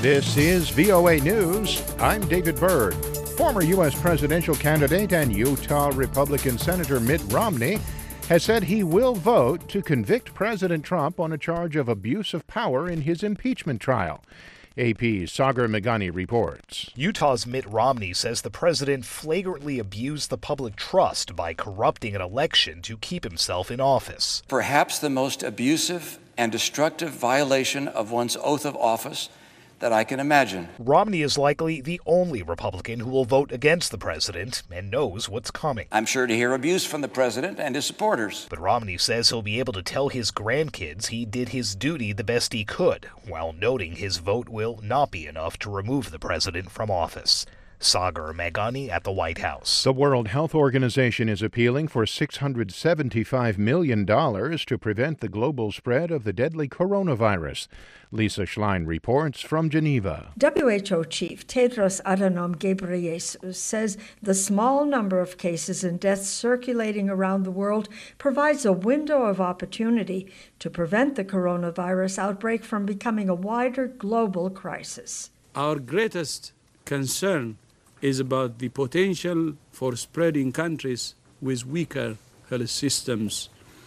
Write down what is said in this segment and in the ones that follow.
This is VOA News. I'm David Byrd. Former U.S. presidential candidate and Utah Republican Senator Mitt Romney has said he will vote to convict President Trump on a charge of abuse of power in his impeachment trial. AP's Sagar Meghani reports. Utah's Mitt Romney says the president flagrantly abused the public trust by corrupting an election to keep himself in office. Perhaps the most abusive and destructive violation of one's oath of office that I can imagine. Romney is likely the only Republican who will vote against the president and knows what's coming. I'm sure to hear abuse from the president and his supporters. But Romney says he'll be able to tell his grandkids he did his duty the best he could, while noting his vote will not be enough to remove the president from office. Sagar Meghani at the White House. The World Health Organization is appealing for $675 million to prevent the global spread of the deadly coronavirus. Lisa Schlein reports from Geneva. WHO Chief Tedros Adhanom Ghebreyesus says the small number of cases and deaths circulating around the world provides a window of opportunity to prevent the coronavirus outbreak from becoming a wider global crisis. Our greatest concern is about the potential for spreading countries with weaker health systems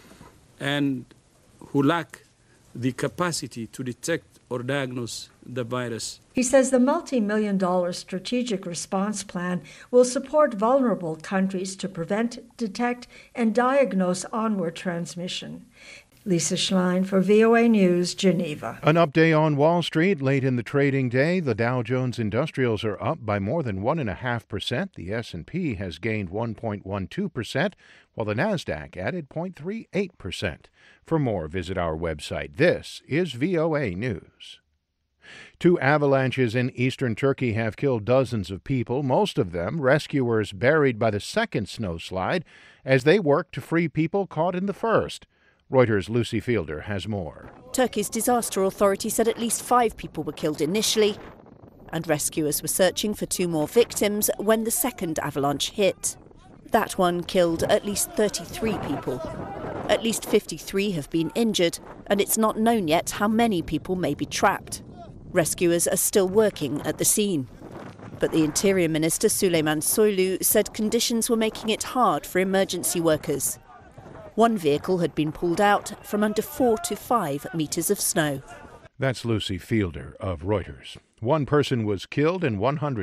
and who lack the capacity to detect or diagnose the virus. He says the multi-million-dollar strategic response plan will support vulnerable countries to prevent, detect, and diagnose onward transmission. Lisa Schlein for VOA News, Geneva. An update on Wall Street late in the trading day. The Dow Jones Industrials are up by more than 1.5%. The S&P has gained 1.12%, while the Nasdaq added 0.38%. For more, visit our website. This is VOA News. Two avalanches in eastern Turkey have killed dozens of people, most of them rescuers buried by the second snowslide as they work to free people caught in the first. Reuters' Lucy Fielder has more. Turkey's disaster authority said at least 5 people were killed initially, and rescuers were searching for 2 more victims when the second avalanche hit. That one killed at least 33 people. At least 53 have been injured, and it's not known yet how many people may be trapped. Rescuers are still working at the scene. But the Interior Minister Süleyman Soylu said conditions were making it hard for emergency workers. One vehicle had been pulled out from under 4 to 5 meters of snow. That's Lucy Fielder of Reuters. One person was killed and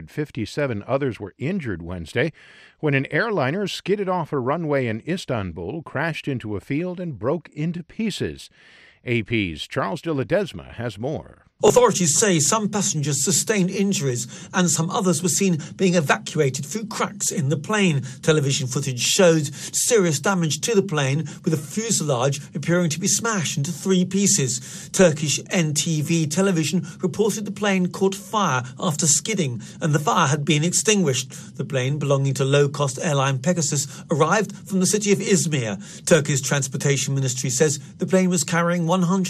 157 others were injured Wednesday when an airliner skidded off a runway in Istanbul, crashed into a field, and broke into pieces. AP's Charles de Ledesma has more. Authorities say some passengers sustained injuries and some others were seen being evacuated through cracks in the plane. Television footage showed serious damage to the plane, with the fuselage appearing to be smashed into 3 pieces. Turkish NTV television reported the plane caught fire after skidding and the fire had been extinguished. The plane, belonging to low-cost airline Pegasus, arrived from the city of Izmir. Turkey's transportation ministry says the plane was carrying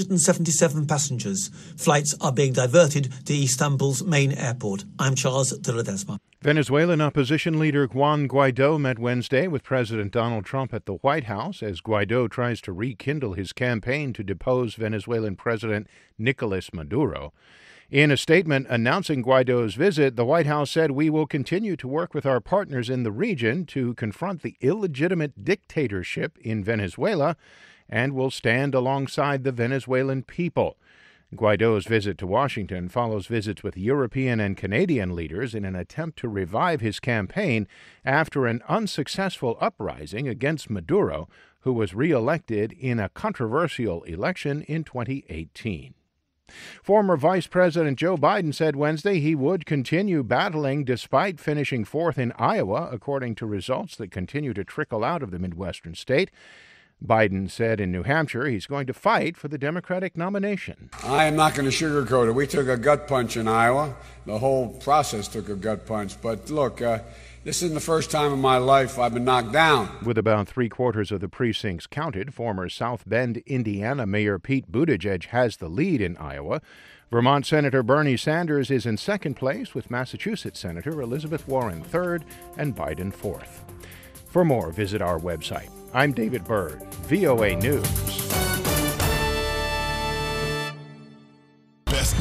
177 passengers. Flights are being diverted to Istanbul's main airport. I'm Charles de Ledesma. Venezuelan opposition leader Juan Guaido met Wednesday with President Donald Trump at the White House as Guaido tries to rekindle his campaign to depose Venezuelan President Nicolas Maduro. In a statement announcing Guaido's visit, the White House said, "We will continue to work with our partners in the region to confront the illegitimate dictatorship in Venezuela and will stand alongside the Venezuelan people." Guaido's visit to Washington follows visits with European and Canadian leaders in an attempt to revive his campaign after an unsuccessful uprising against Maduro, who was re-elected in a controversial election in 2018. Former Vice President Joe Biden said Wednesday he would continue battling despite finishing 4th in Iowa, according to results that continue to trickle out of the Midwestern state. Biden said in New Hampshire he's going to fight for the Democratic nomination. I am not going to sugarcoat it. We took a gut punch in Iowa. The whole process took a gut punch. But look, this isn't the first time in my life I've been knocked down. With about 3/4 of the precincts counted, former South Bend, Indiana Mayor Pete Buttigieg has the lead in Iowa. Vermont Senator Bernie Sanders is in second place, with Massachusetts Senator Elizabeth Warren third and Biden fourth. For more, visit our website. I'm David Byrd, VOA News.